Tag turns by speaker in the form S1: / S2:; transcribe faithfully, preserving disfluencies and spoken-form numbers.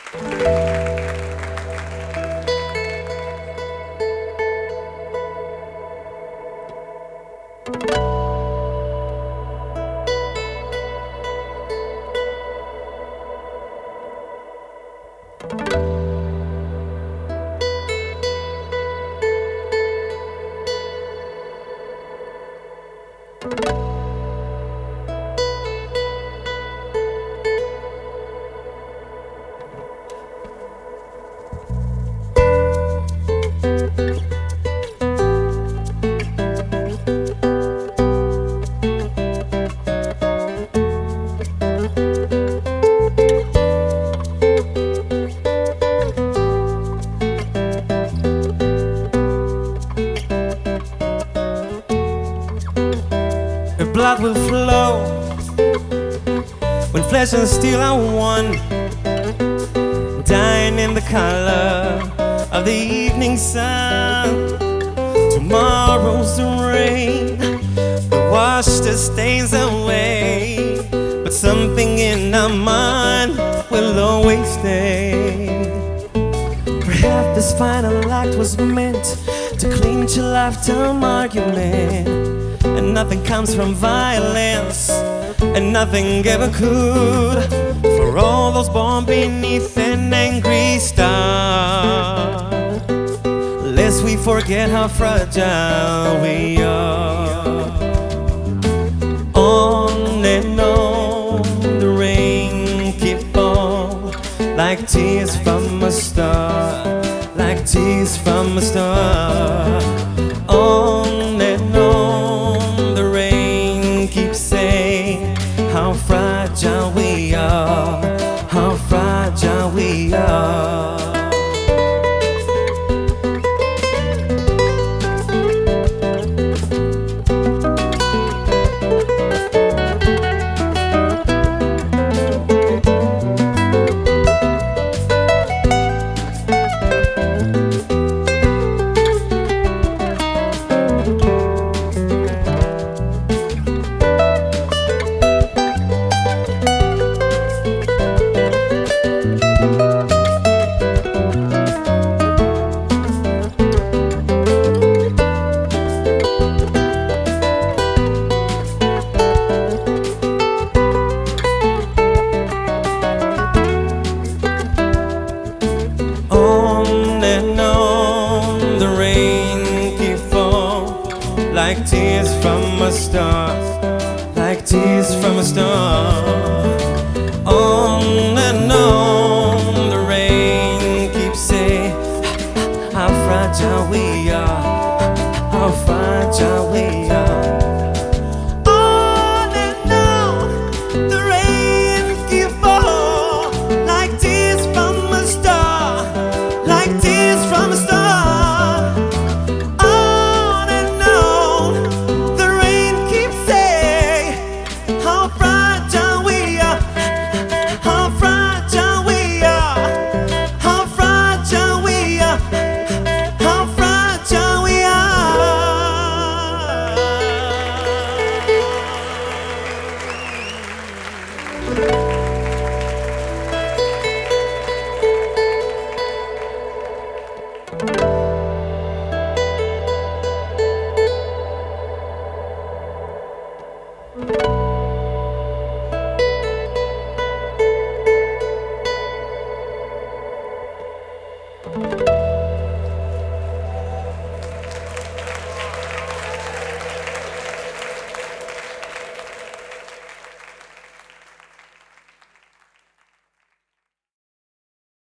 S1: Blood will flow when flesh and steel are one, dying in the color of the evening sun. Tomorrow's the rain will wash the stains away, but something in our mind will always stay. Perhaps this final act was meant to clinch a lifetime argument, and nothing comes from violence, and nothing ever could. For all those born beneath an angry star, lest we forget how fragile we are. On and on the rain keep on, like tears from a star, like tears from a star. On and on the rain keeps saying how fragile we are, how fragile we are. Like tears from a star, like tears from a star. On and on the rain keeps saying how fragile we are, how fragile we are. On and on the rain keeps falling, like tears from a star, like tears from a star.
S2: Thank you.